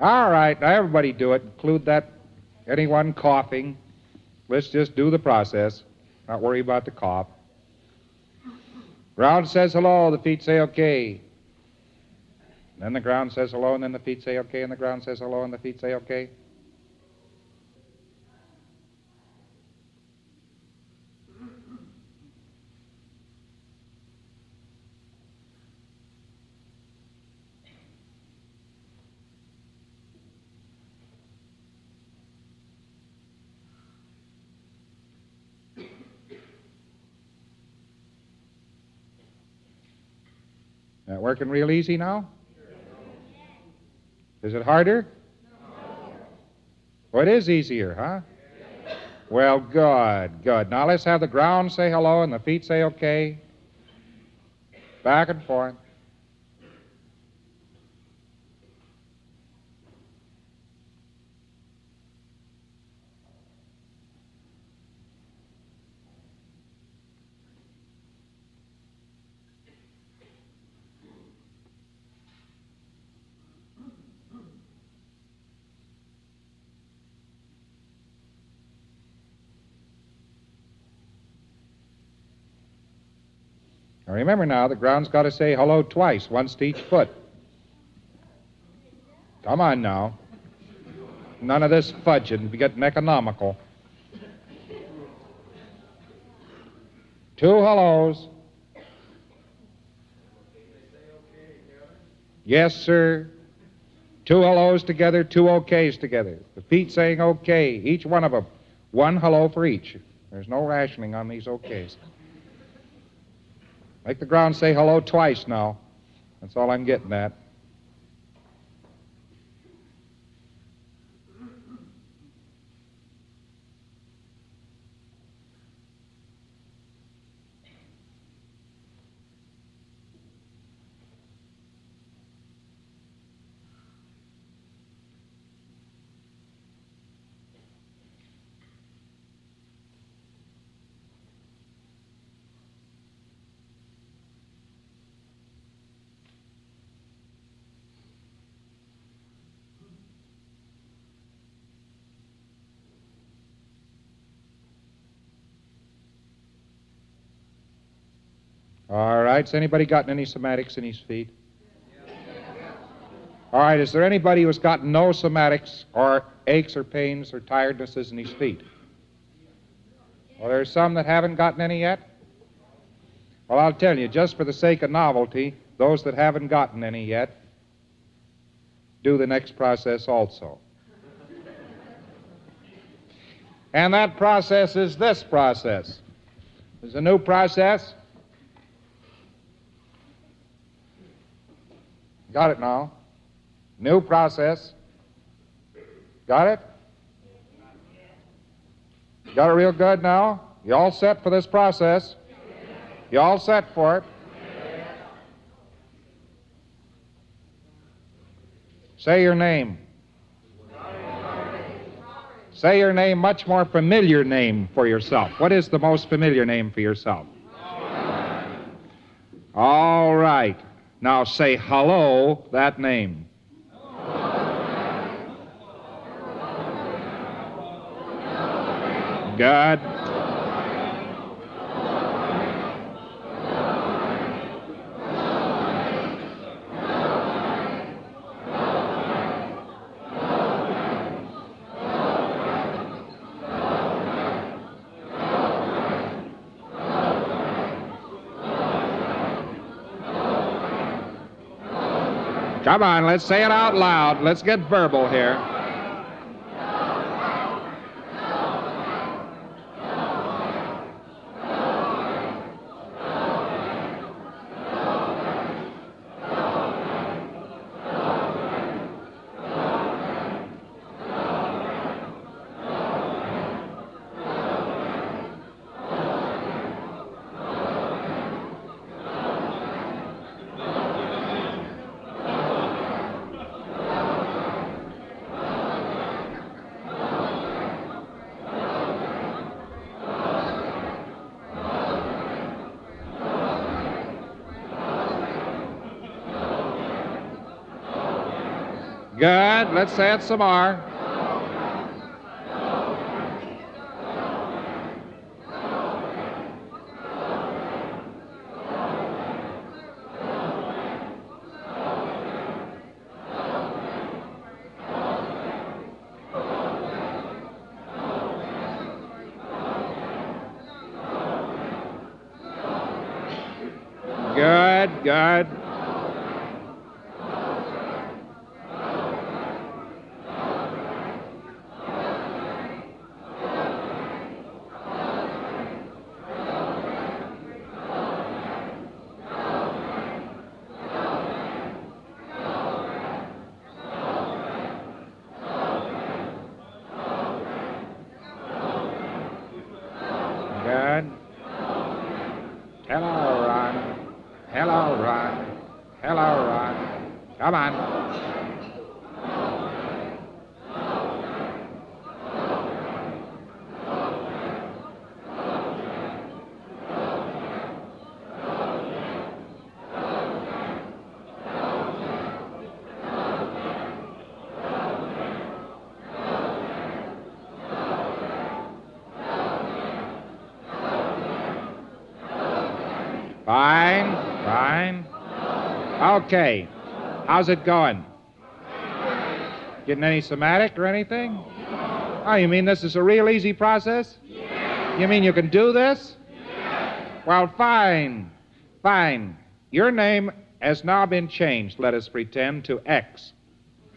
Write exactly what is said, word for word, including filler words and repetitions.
All right, now everybody do it. Include that anyone coughing. Let's just do the process. Not worry about the cough. Ground says hello, the feet say okay. Then the ground says hello, and then the feet say okay, and the ground says hello, and the feet say okay. That working real easy now? Is it harder? Well, it is easier, huh? Well, good, good. Now let's have the ground say hello and the feet say okay. Back and forth. Now remember now, the ground's got to say hello twice, once to each foot. Come on now. None of this fudging. Be getting economical. Two hellos. Yes, sir. Two hellos together, two okays together. The feet saying okay, each one of them. One hello for each. There's no rationing on these okays. Make the ground say hello twice now. That's all I'm getting at. All right, has anybody gotten any somatics in his feet? All right, is there anybody who's gotten no somatics or aches or pains or tirednesses in his feet? Well, there's some that haven't gotten any yet? Well, I'll tell you, just for the sake of novelty, those that haven't gotten any yet, do the next process also. And that process is this process. There's a new process. Got it now? New process. Got it? Got it real good now? You all set for this process? You all set for it? Say your name. Say your name, much more familiar name for yourself. What is the most familiar name for yourself? All right. Now say hello, that name. Good. Come on, let's say it out loud. Let's get verbal here. Good. Let's say it some more. Good, good. Good. Hello, Ron. Hello, Ron. Hello, Ron. Come on. Fine, fine. Okay. How's it going? Getting any somatic or anything? Oh, you mean this is a real easy process? You mean you can do this? Well, fine, fine. Your name has now been changed, let us pretend, to X.